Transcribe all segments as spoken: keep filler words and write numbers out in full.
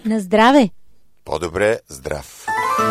На здраве! По-добре здрав!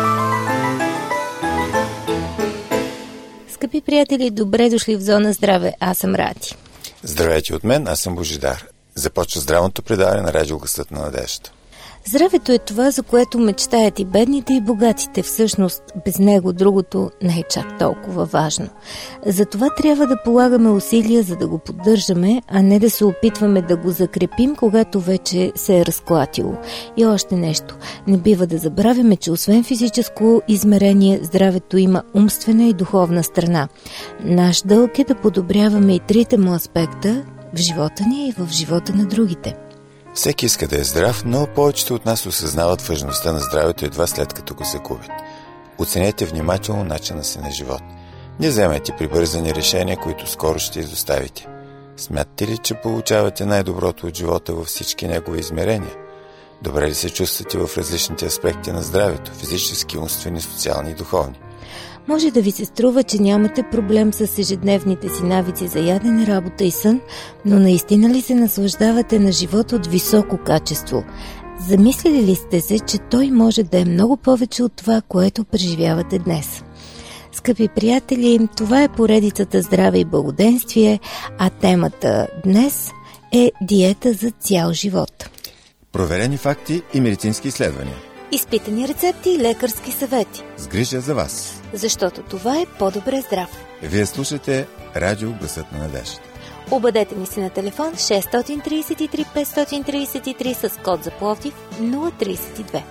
Скъпи приятели, добре дошли в Зона Здраве. Аз съм Рати. Здравейте от мен, аз съм Божидар. Започва здравното предаване на радио Гласът на надеждата. Здравето е това, за което мечтаят и бедните, и богатите. Всъщност, без него другото не е чак толкова важно. Затова трябва да полагаме усилия, за да го поддържаме, а не да се опитваме да го закрепим, когато вече се е разклатило. И още нещо. Не бива да забравяме, че освен физическо измерение, здравето има умствена и духовна страна. Наш дълг е да подобряваме и трите му аспекта в живота ни и в живота на другите. Всеки иска да е здрав, но повечето от нас осъзнават важността на здравето едва след като го загубят. Оценете внимателно начина си на живот. Не вземайте прибързани решения, които скоро ще изоставите. Смятате ли, че получавате най-доброто от живота във всички негови измерения? Добре ли се чувствате в различните аспекти на здравето – физически, умствени, социални и духовни? Може да ви се струва, че нямате проблем с ежедневните си навици за ядене, работа и сън, но наистина ли се наслаждавате на живот от високо качество? Замислили ли сте се, че той може да е много повече от това, което преживявате днес? Скъпи приятели, това е поредицата Здраве и благоденствие, а темата днес е диета за цял живот. Проверени факти и медицински изследвания. Изпитани рецепти и лекарски съвети. С грижа за вас. Защото това е по-добре здрав. Вие слушате радио Гласът на надеждата. Обадете ни се на телефон шест три три пет три три с код за Пловдив нула три две.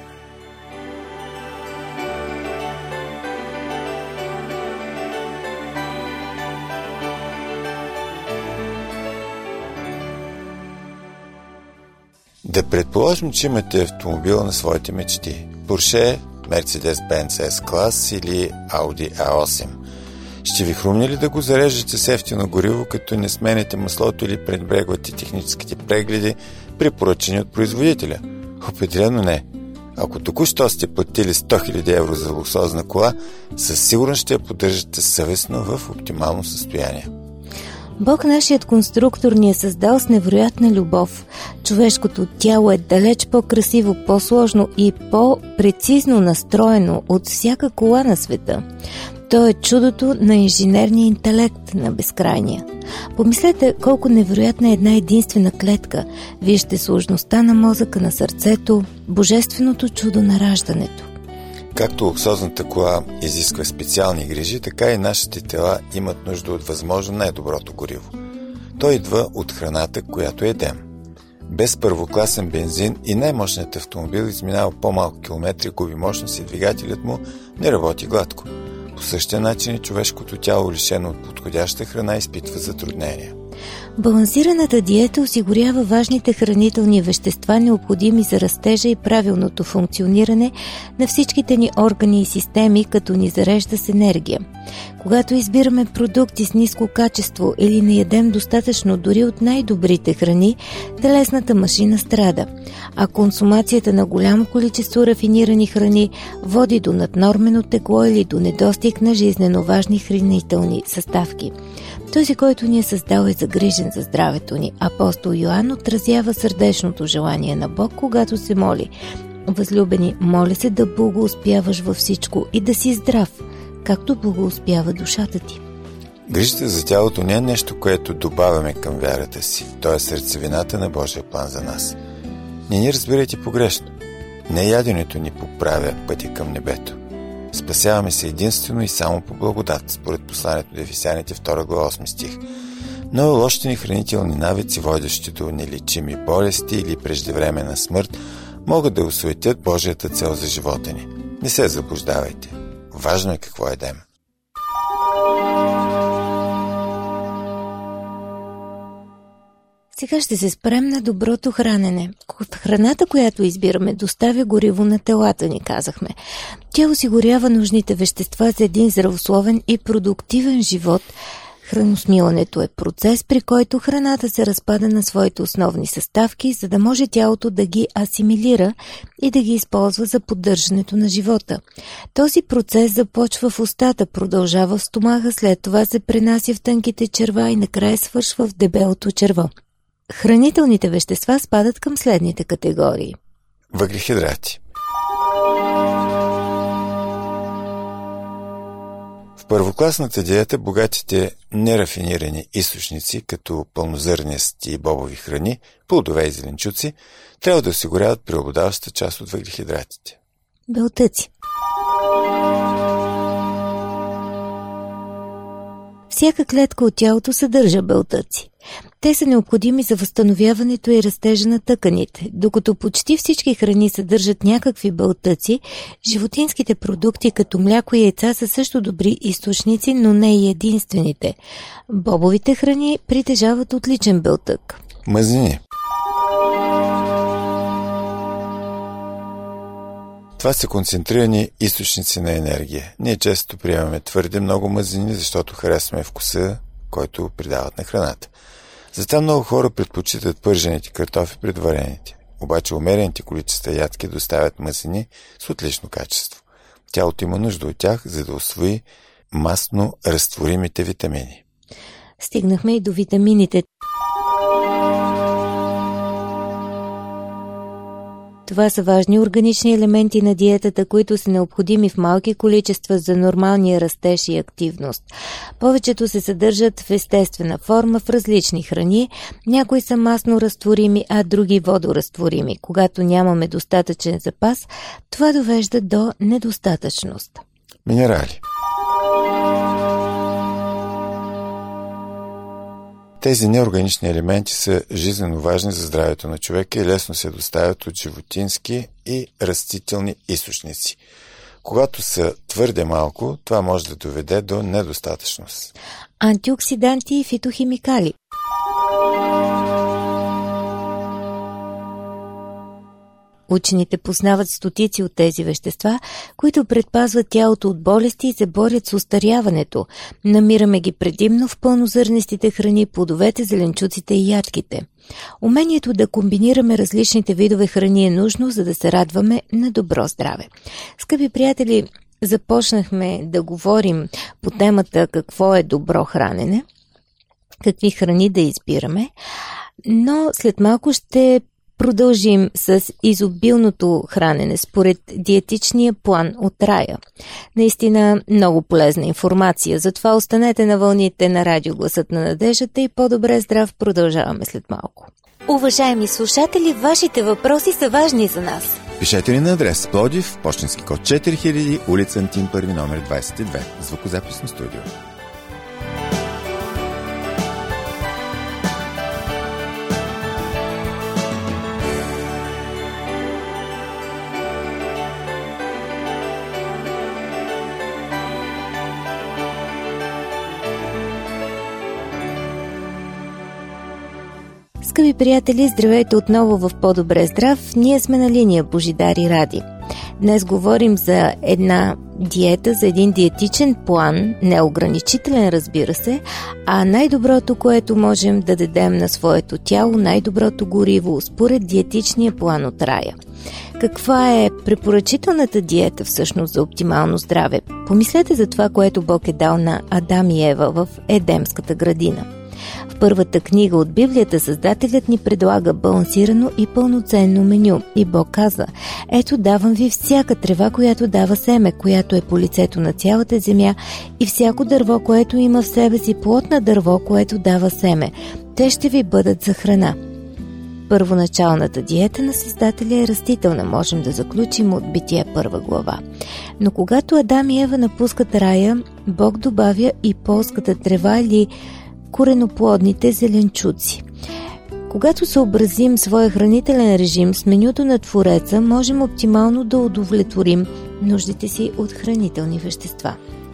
Да предположим, че имате автомобил на своите мечти. Порше, Mercedes-Benz S-клас или Audi А осем. Ще ви хрумне ли да го зарежете с ефтино гориво, като не смените маслото или пренебрегвате техническите прегледи, препоръчени от производителя? Определено не. Ако току-що сте платили сто хиляди евро за луксозна кола, със сигурност ще я поддържате съвестно в оптимално състояние. Бог, нашият конструктор, ни е създал с невероятна любов. Човешкото тяло е далеч по-красиво, по-сложно и по-прецизно настроено от всяка кола на света. То е чудото на инженерния интелект на безкрайния. Помислете колко невероятна е една единствена клетка. Вижте сложността на мозъка, на сърцето, божественото чудо на раждането. Както луксозната кола изисква специални грижи, така и нашите тела имат нужда от възможно най-доброто гориво. То идва от храната, която едем. Без първокласен бензин и най-мощният автомобил изминава по-малко километри, губи мощност и двигателят му не работи гладко. По същия начин и човешкото тяло, лишено от подходяща храна, изпитва затруднения. Балансираната диета осигурява важните хранителни вещества, необходими за растежа и правилното функциониране на всичките ни органи и системи, като ни зарежда с енергия. Когато избираме продукти с ниско качество или не ядем достатъчно дори от най-добрите храни, телесната машина страда, а консумацията на голямо количество рафинирани храни води до наднормено тегло или до недостиг на жизнено важни хранителни съставки. Този, който ни е създал, е загрижен за здравето ни. Апостол Йоан отразява сърдечното желание на Бог, когато се моли: „Възлюбени, моля се да благоуспяваш във всичко и да си здрав, както благоуспява душата ти.“ Грижата за тялото не е нещо, което добавяме към вярата си. То е сърцевината на Божия план за нас. Не ни разбирайте погрешно. Не яденето ни поправя пътя към небето. Спасяваме се единствено и само по благодат, според посланието до Ефесяните втора глава осми стих. Но лошите ни хранителни навици, водещи до нелечими болести или преждевременна смърт, могат да осуетят Божията цел за живота ни. Не се заблуждавайте. Важно е какво едем. Сега ще се спрем на доброто хранене. Храната, която избираме, доставя гориво на телата ни, казахме. Тя осигурява нужните вещества за един здравословен и продуктивен живот. Храносмилането е процес, при който храната се разпада на своите основни съставки, за да може тялото да ги асимилира и да ги използва за поддържането на живота. Този процес започва в устата, продължава в стомаха, след това се пренася в тънките черва и накрая свършва в дебелото черво. Хранителните вещества спадат към следните категории: Въглехидрати. В първокласната диета богатите нерафинирани източници, като пълнозърнести и бобови храни, плодове и зеленчуци, трябва да осигуряват преобладаващата част от въглехидратите. Белтъци. Всяка клетка от тялото съдържа белтъци. Те са необходими за възстановяването и растежа на тъканите. Докато почти всички храни съдържат някакви белтъци, животинските продукти като мляко и яйца са също добри източници, но не и единствените. Бобовите храни притежават отличен белтък. Мазнини. Това са концентрирани източници на енергия. Ние често приемаме твърде много мазнини, защото харесваме вкуса, който придават на храната. Затова много хора предпочитат пържените картофи пред варените. Обаче умерените количества ядки доставят мазнини с отлично качество. Тялото има нужда от тях, за да усвои масно разтворимите витамини. Стигнахме и до витамините. Това са важни органични елементи на диетата, които са необходими в малки количества за нормалния растеж и активност. Повечето се съдържат в естествена форма в различни храни, някои са масно разтворими, а други водоразтворими. Когато нямаме достатъчен запас, това довежда до недостатъчност. Минерали. Тези неорганични елементи са жизненно важни за здравето на човека и лесно се доставят от животински и растителни източници. Когато са твърде малко, това може да доведе до недостатъчност. Антиоксиданти и фитохимикали. Учените познават стотици от тези вещества, които предпазват тялото от болести и се борят с остаряването. Намираме ги предимно в пълнозърнестите храни, плодовете, зеленчуците и ядките. Умението да комбинираме различните видове храни е нужно, за да се радваме на добро здраве. Скъпи приятели, започнахме да говорим по темата какво е добро хранене, какви храни да избираме, но след малко ще продължим с изобилното хранене според диетичния план от Рая. Наистина много полезна информация, затова останете на вълните на радио Гласът на надеждата и по-добре здрав продължаваме след малко. Уважаеми слушатели, вашите въпроси са важни за нас. Пишете ни на адрес Пловдив, пощенски код четири хиляди, улица Антим първи, номер двадесет и две, звукозаписно студио. Скъпи приятели, здравейте отново в По-добре здрав. Ние сме на линия Божидар и Ради. Днес говорим за една диета, за един диетичен план, неограничителен, разбира се, а най-доброто, което можем да дадем на своето тяло, най-доброто гориво, според диетичния план от Рая. Каква е препоръчителната диета всъщност за оптимално здраве? Помислете за това, което Бог е дал на Адам и Ева в Едемската градина. В първата книга от Библията Създателят ни предлага балансирано и пълноценно меню. И Бог каза: ето давам ви всяка трева, която дава семе, която е по лицето на цялата земя, и всяко дърво, което има в себе си плод на дърво, което дава семе. Те ще ви бъдат за храна. Първоначалната диета на Създателя е растителна, можем да заключим от Битие първа глава. Но когато Адам и Ева напускат рая, Бог добавя и полската трева или кореноплодните зеленчуци. Когато съобразим своя хранителен режим с менюто на Твореца, можем оптимално да удовлетворим нуждите си от хранителни вещества.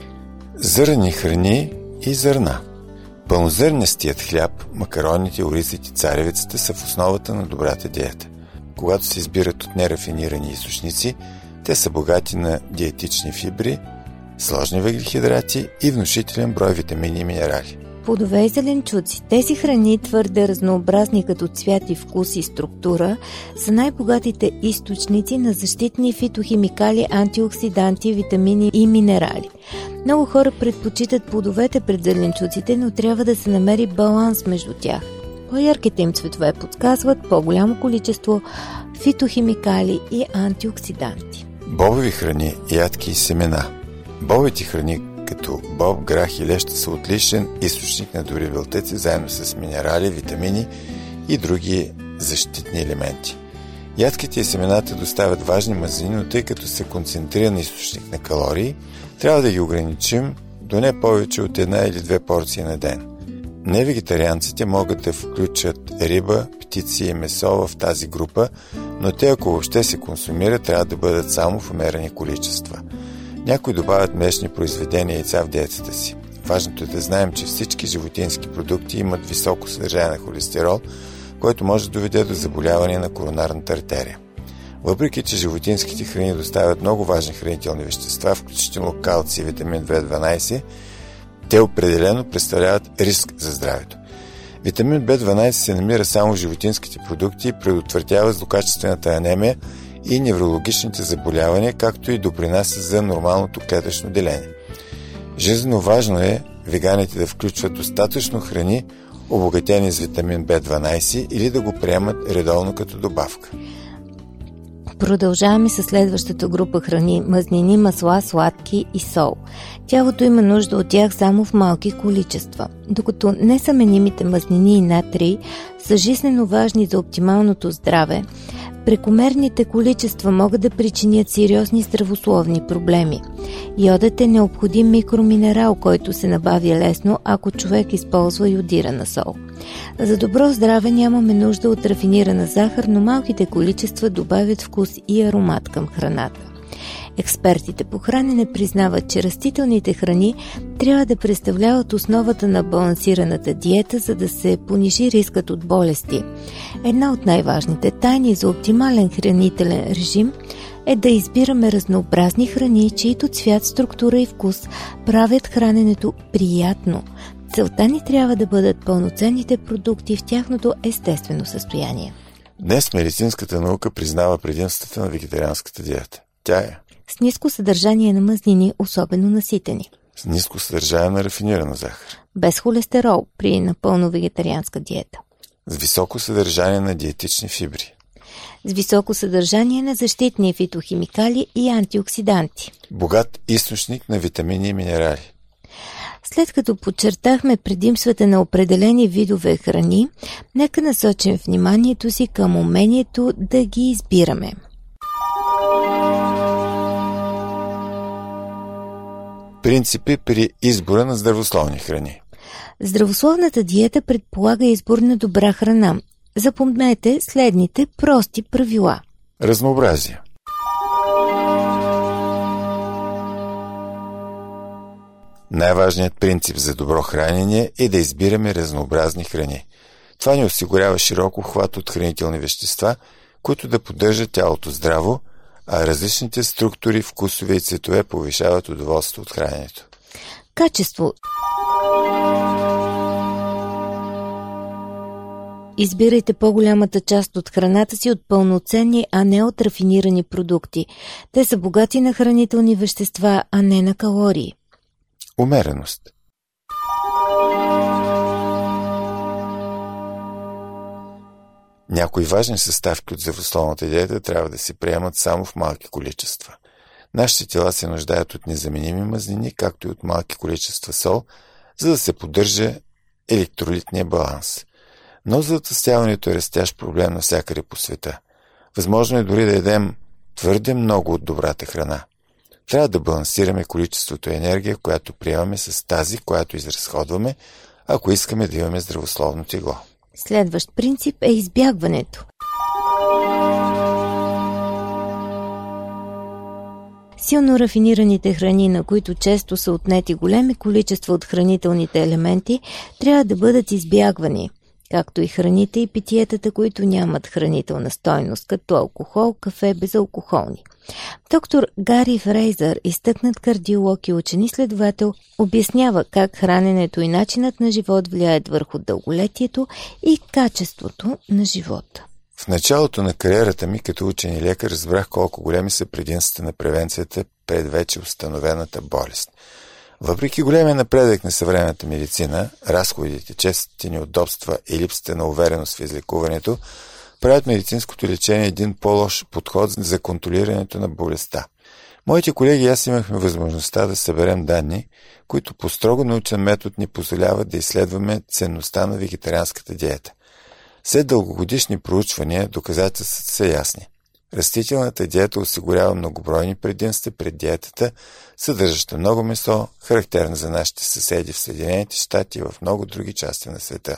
Зърни храни и зърна. Пълнозърнестият хляб, макароните, оризите, царевицата са в основата на добрата диета. Когато се избират от нерафинирани източници, те са богати на диетични фибри, сложни въглехидрати и внушителен брой витамини и минерали. Плодове и зеленчуци. Тези храни, твърде разнообразни като цвят и вкус и структура, са най-богатите източници на защитни фитохимикали, антиоксиданти, витамини и минерали. Много хора предпочитат плодовете пред зеленчуците, но трябва да се намери баланс между тях. По-ярките им цветове подсказват по-голямо количество фитохимикали и антиоксиданти. Бобови храни, ядки и семена. Бобовите храни, като боб, грах и леща, са отличен източник на добри белтъци, заедно с минерали, витамини и други защитни елементи. Ядките и семената доставят важни мазнини, но тъй като са концентриран източник на калории, трябва да ги ограничим до не повече от една или две порции на ден. Невегетарианците могат да включат риба, птици и месо в тази група, но те, ако въобще се консумират, трябва да бъдат само в умерени количества. Някои добавят млечни произведения и яйца в диетата си. Важното е да знаем, че всички животински продукти имат високо съдържание на холестерол, който може да доведе до заболяване на коронарната артерия. Въпреки че животинските храни доставят много важни хранителни вещества, включително калци и витамин В дванадесет, те определено представляват риск за здравето. Витамин В дванадесет се намира само в животинските продукти и предотвратява злокачествената анемия и неврологичните заболявания, както и допринася за нормалното клетъчно деление. Жизненно важно е веганите да включват достатъчно храни, обогатени с витамин В дванадесет, или да го приемат редовно като добавка. Продължаваме с следващата група храни – мазнини, масла, сладки и сол. Тялото има нужда от тях само в малки количества, докато несъменимите мазнини и натрий са жизнено важни за оптималното здраве. Прекомерните количества могат да причинят сериозни здравословни проблеми. Йодът е необходим микроминерал, който се набавя лесно, ако човек използва йодирана сол. За добро здраве нямаме нужда от рафинирана захар, но малките количества добавят вкус и аромат към храната. Експертите по хранене признават, че растителните храни трябва да представляват основата на балансираната диета, за да се понижи рискът от болести. Една от най-важните тайни за оптимален хранителен режим е да избираме разнообразни храни, чието цвят, структура и вкус правят храненето приятно. Целта ни трябва да бъдат пълноценните продукти в тяхното естествено състояние. Днес медицинската наука признава предимствата на вегетарианската диета. Тя е с ниско съдържание на мазнини, особено наситени. С ниско съдържание на рафинирана захар. Без холестерол при напълно вегетарианска диета. С високо съдържание на диетични фибри. С високо съдържание на защитни фитохимикали и антиоксиданти. Богат източник на витамини и минерали. След като подчертахме предимствата на определени видове храни, нека насочим вниманието си към умението да ги избираме. Принципи при избора на здравословни храни. Здравословната диета предполага избор на добра храна. Запомнете следните прости правила. Разнообразие. Най-важният принцип за добро хранене е да избираме разнообразни храни. Това ни осигурява широк обхват от хранителни вещества, които да поддържат тялото здраво, а различните структури, вкусове и цветове повишават удоволствието от храненето. Качество. Избирайте по-голямата част от храната си от пълноценни, а не от рафинирани продукти. Те са богати на хранителни вещества, а не на калории. Умереност. Някои важни съставки от здравословната диета трябва да се приемат само в малки количества. Нашите тела се нуждаят от незаменими мазнини, както и от малки количества сол, за да се поддържа електролитния баланс. Но затлъстяването е растящ проблем навсякъде по света. Възможно е дори да ядем твърде много от добрата храна. Трябва да балансираме количеството енергия, която приемаме, с тази, която изразходваме, ако искаме да имаме здравословно тегло. Следващ принцип е избягването. Силно рафинираните храни, на които често са отнети големи количества от хранителните елементи, трябва да бъдат избягвани, както и храните и питиетата, които нямат хранителна стойност, като алкохол, кафе, безалкохолни. Доктор Гари Фрейзър, изтъкнат кардиолог и учен изследовател, обяснява как храненето и начинът на живот влияят върху дълголетието и качеството на живота. В началото на кариерата ми като учен и лекар разбрах колко големи са предимствата на превенцията пред вече установената болест. Въпреки големия напредък на съвременната медицина, разходите, честите неудобства и липсата на увереност в излекуването правят медицинското лечение един по-лош подход за контролирането на болестта. Моите колеги и аз имахме възможността да съберем данни, които по строго научен метод ни позволяват да изследваме ценността на вегетарианската диета. След дългогодишни проучвания доказателствата са ясни. Растителната диета осигурява многобройни предимства пред диетата, съдържаща много месо, характерна за нашите съседи в Съединените щати и в много други части на света.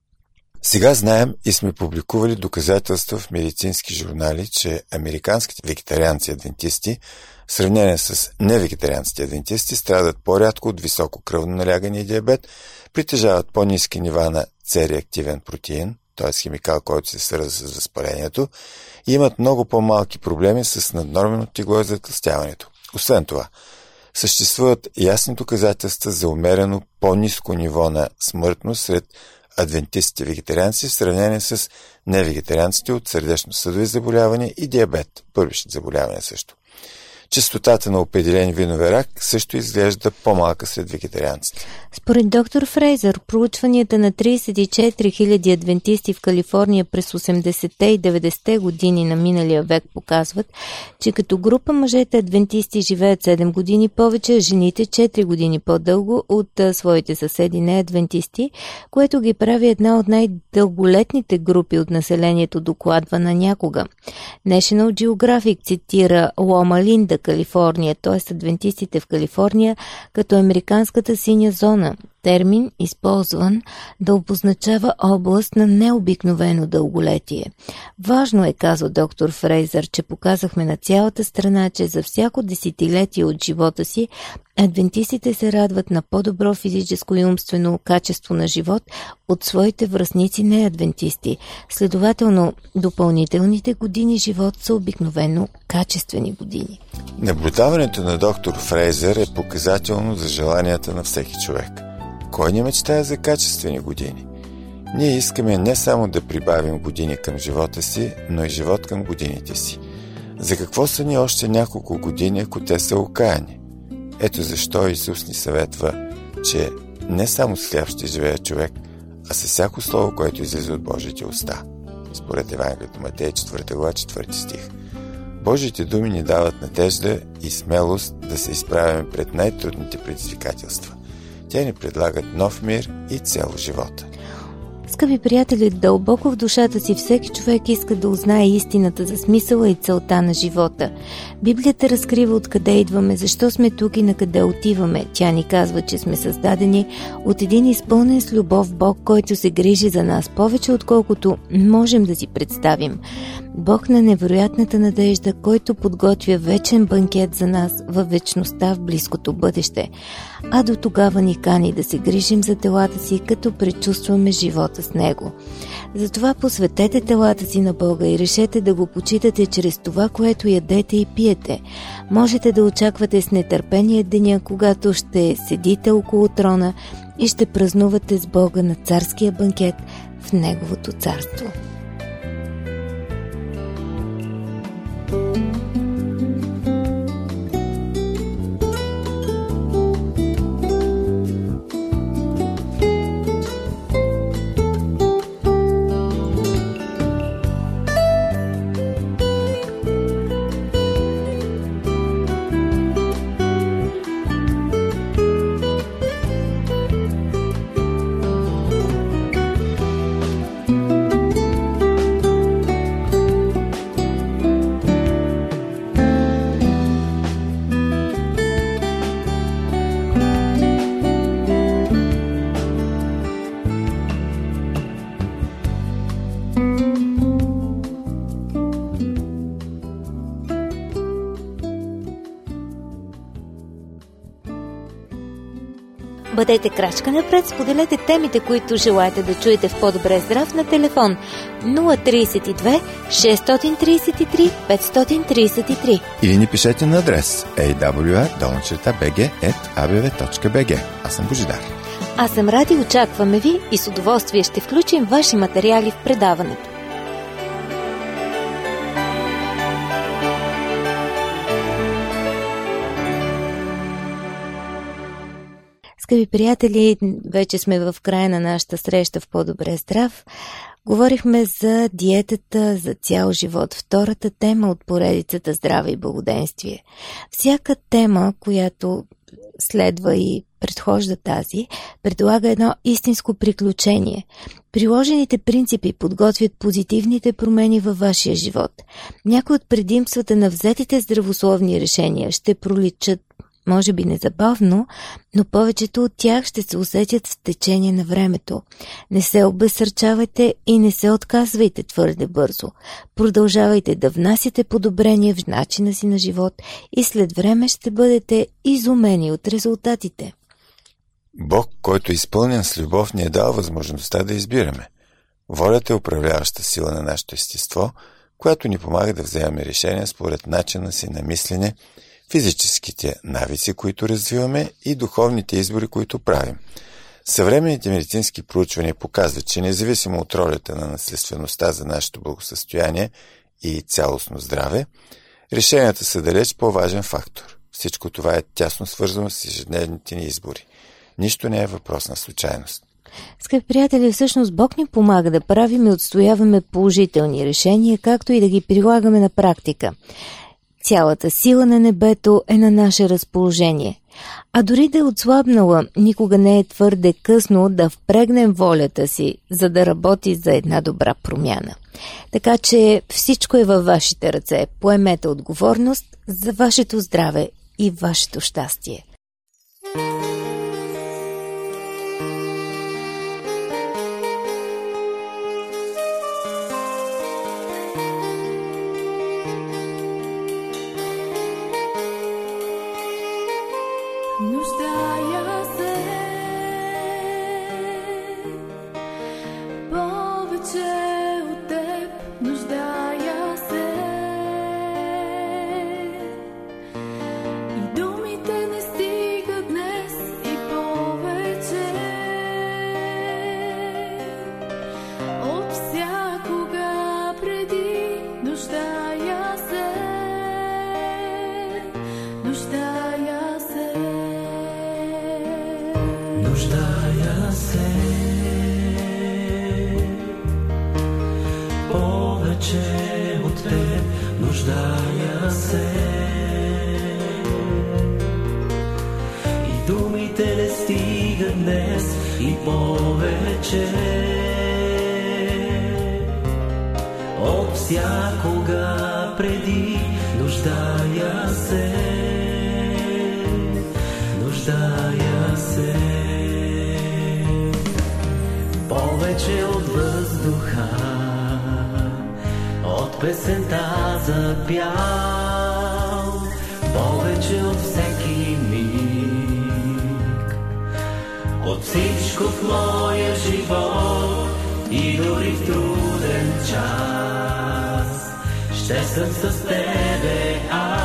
Сега знаем и сме публикували доказателства в медицински журнали, че американските вегетарианци-адвентисти в сравнение с невегетарианците адвентисти страдат по-рядко от високо кръвно налягане и диабет, притежават по-ниски нива на C-реактивен протеин, т.е. химикал, който се свързва с възпалението, и имат много по-малки проблеми с наднормено тегло и затлъстяването. Освен това, съществуват ясни доказателства за умерено по-ниско ниво на смъртност сред адвентистите вегетарианци в сравнение с невегетарианците от сърдечно-съдови заболявания и диабет, първични заболявания също. Честотата на определени видове рак също изглежда по-малка сред вегетарианците. Според доктор Фрейзър, проучванията на тридесет и четири хиляди адвентисти в Калифорния през осемдесетте и деветдесетте години на миналия век показват, че като група мъжете адвентисти живеят седем години повече, а жените четири години по-дълго от а, своите съседи не-адвентисти, което ги прави една от най-дълголетните групи от населението, докладвана някога. National Geographic цитира Лома Линда, Калифорния, т.е. адвентистите в Калифорния, като американската синя зона, термин, използван да обозначава област на необикновено дълголетие. Важно е, казва доктор Фрейзър, че показахме на цялата страна, че за всяко десетилетие от живота си адвентистите се радват на по-добро физическо и умствено качество на живот от своите връстници неадвентисти. Следователно, допълнителните години живот са обикновено качествени години. Наблюдаването на доктор Фрейзър е показателно за желанията на всеки човек. Кой не мечтае за качествени години? Ние искаме не само да прибавим години към живота си, но и живот към годините си. За какво са ни още няколко години, ако те са окаяни? Ето защо Исус ни съветва, че не само с хляб ще живее човек, а с всяко слово, което излиза от Божиите уста. Според Евангелието Матея, четвърта глава, четвърти стих. Божиите думи ни дават надежда и смелост да се изправяме пред най-трудните предизвикателства. Те ни предлагат нов мир и цел в живота. Скъпи приятели, дълбоко в душата си всеки човек иска да узнае истината за смисъла и целта на живота. Библията разкрива откъде идваме, защо сме тук и на къде отиваме. Тя ни казва, че сме създадени от един изпълнен с любов Бог, който се грижи за нас повече, отколкото можем да си представим. Бог на невероятната надежда, който подготвя вечен банкет за нас във вечността в близкото бъдеще. А до тогава ни кани да се грижим за телата си, като предчувстваме живота с Него. Затова посветете телата си на Бога и решете да го почитате чрез това, което ядете и пиете. Можете да очаквате с нетърпение деня, когато ще седите около трона и ще празнувате с Бога на царския банкет в Неговото царство. Бъдете крачка напред, споделете темите, които желаете да чуете в По-добре здрав на телефон нула три две шест три три пет три три или ни пишете на адрес ей дабъл ю ар долна би джи ет а бе ве точка би джи. Аз съм Божидар. Аз съм Ради, очакваме ви и с удоволствие ще включим ваши материали в предаването. Скъпи приятели, вече сме в края на нашата среща в По-добре здрав. Говорихме за диетата за цял живот, втората тема от поредицата Здраве и благоденствие. Всяка тема, която следва и предхожда тази, предлага едно истинско приключение. Приложените принципи подготвят позитивните промени във вашия живот. Някои от предимствата на взетите здравословни решения ще проличат, може би незабавно, но повечето от тях ще се усетят с течение на времето. Не се обезсърчавайте и не се отказвайте твърде бързо. Продължавайте да внасяте подобрения в начина си на живот и след време ще бъдете изумени от резултатите. Бог, който е изпълнен с любов, ни е дал възможността да избираме. Волята е управляваща сила на нашето естество, която ни помага да вземаме решения според начина си на мислене, физическите навици, които развиваме и духовните избори, които правим. Съвременните медицински проучвания показват, че независимо от ролята на наследствеността за нашето благосъстояние и цялостно здраве, решенията са далеч по-важен фактор. Всичко това е тясно свързано с ежедневните ни избори. Нищо не е въпрос на случайност. Скъпи приятели, всъщност Бог ни помага да правим и отстояваме положителни решения, както и да ги прилагаме на практика. Цялата сила на небето е на наше разположение. А дори да е отслабнала, никога не е твърде късно да впрегнем волята си, за да работи за една добра промяна. Така че всичко е във вашите ръце. Поемете отговорност за вашето здраве и вашето щастие. Нуждая се повече от теб, нуждая се и думите не стигат днес и повече от всякога преди, нуждая се, нуждая се. Нуждая се повече от теб, нуждая се и думите не стигат днес и повече от всякога преди, нуждая се, нуждая се. Повече от въздуха, от песента за пял, повече от всеки миг, от всичко в моя живот и дори в труден час, ще съм с тебе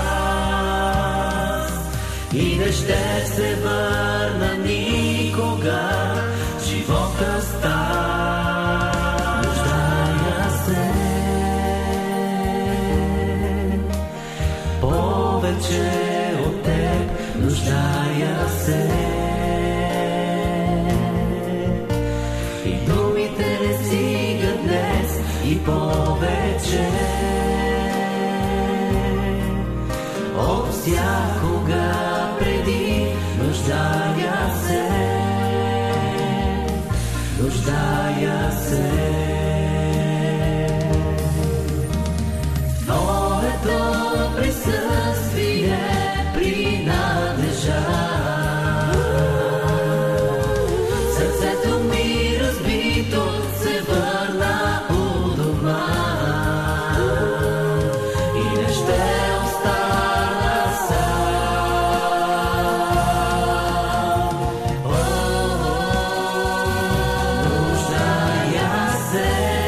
аз и не ще се върна никога. Живота става, нуждая се повече от теб, нуждая се и думите не стигат днес и повече от всякога преди, нуждая се, нуждая се. Твоето присъствие принадлежа. Сърцето ми разбито се върна у дома и не ще остана сам. Нуждая се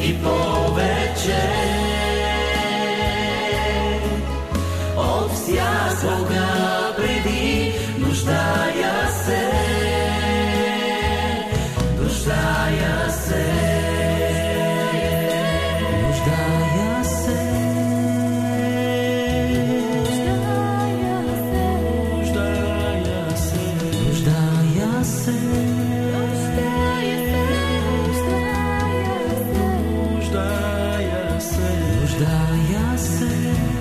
и повече от всякога преди. Нуждая се, нуждая се, нуждая се, нуждая се, нуждая се, нуждая се, нуждая се.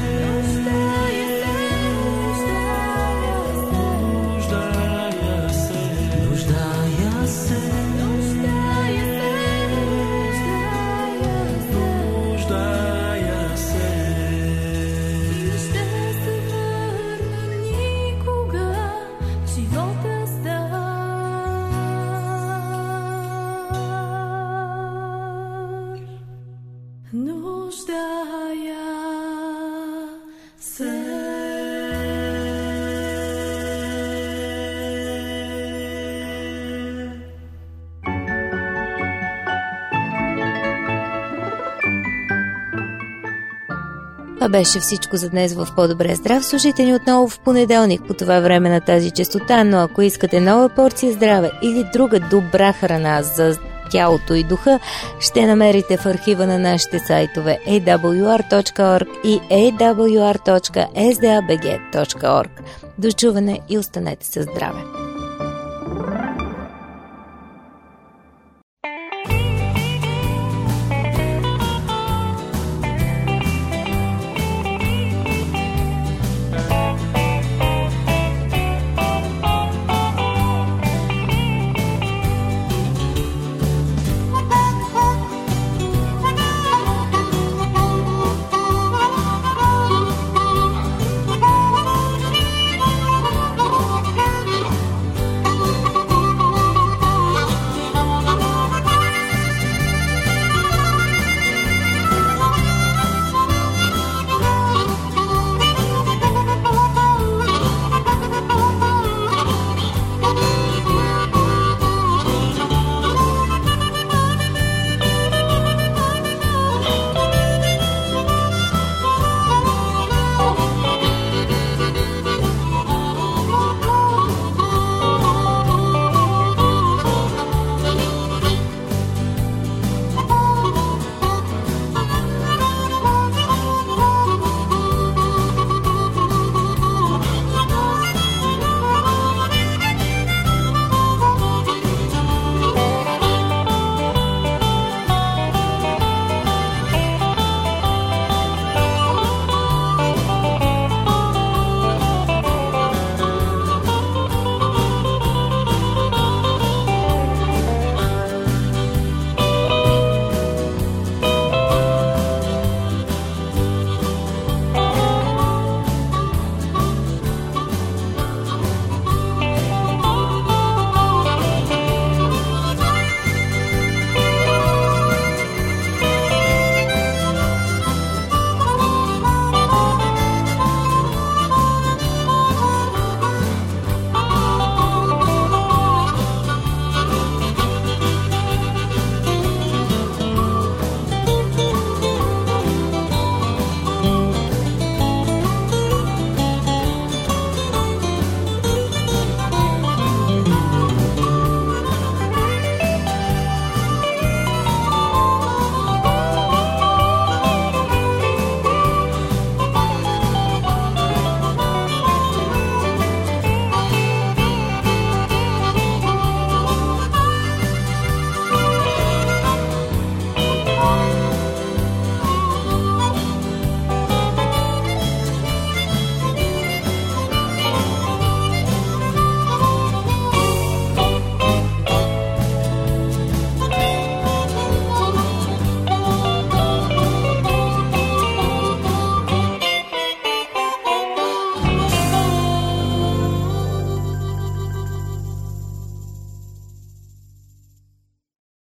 Това беше всичко за днес в По-добре здрав. Слушайте ни отново в понеделник по това време на тази честота, но ако искате нова порция здраве или друга добра храна за тялото и духа, ще намерите в архива на нашите сайтове ей дабъл ю ар точка орг и ей дабъл ю ар точка ес ди ей би джи точка орг. До чуване и останете със здраве!